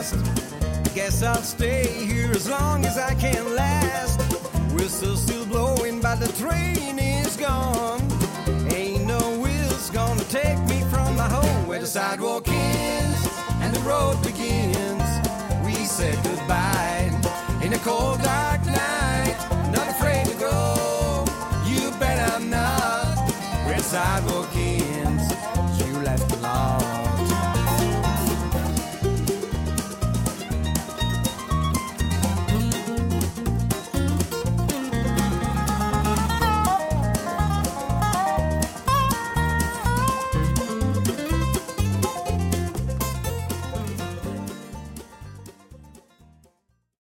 past. Guess I'll stay here as long as I can last. Whistle still blowing, but the train is gone. Ain't no wheels gonna take me from my home, where the sidewalk ends and the road begins. We said goodbye in a cold dark night, not afraid to go. You bet I'm not. Where the sidewalk